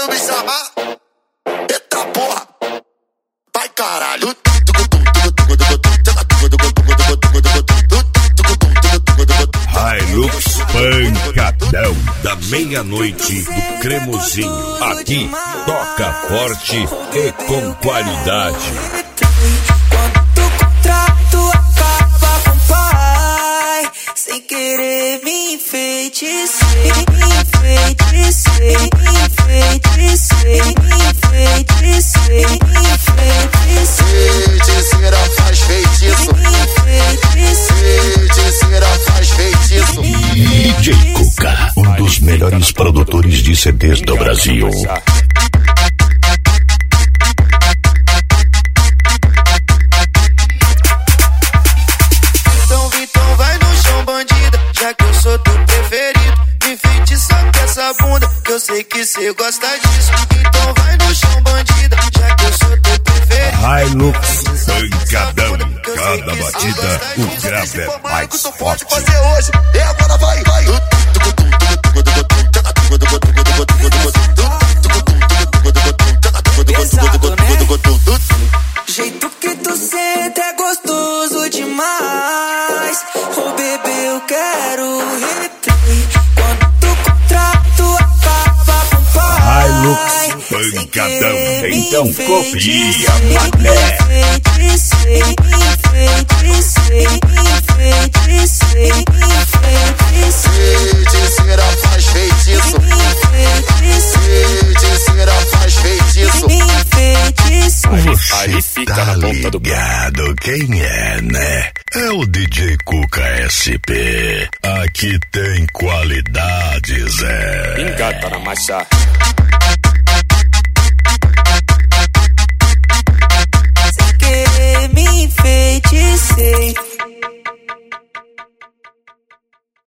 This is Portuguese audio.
quando me chamar, eita porra, vai caralho. Hilux pancadão da meia-noite do Cremosinho. Aqui toca forte e com qualidade. Quando o contrato acaba com o pai, sem querer me enfeitiçei, enfeitiçei, enfeitiçei, enfeitiçei, enfeitiçei. Feiticeira faz feitiço, feiticeira faz feitiço. DJ Cuca, um dos melhores produtores de CDs do Brasil. Então vai no chão, bandida, já que eu sou teu preferido. Me enfeitiça com essa bunda, que eu sei que cê gosta disso. Então vai no chão, bandida, já que eu sou teu preferido. Hilux pancadão, cada batida o grave é mais forte. Fazer hoje, e agora vai. Pesado, né? Jeito que tu senta é gostoso demais. Oh bebê, eu quero replay. Quando o contrato acaba com o pai, Hilux pancadão, então copia, mané. Enfeitiçei, enfeitiçei, enfeitiçei, enfeitiçei. Feiticeira faz feitiço, feiticeira faz feitiço. Você tá ligado quem é, né? É o DJ Cuca SP. Aqui tem qualidade, Zé. Engata na massa.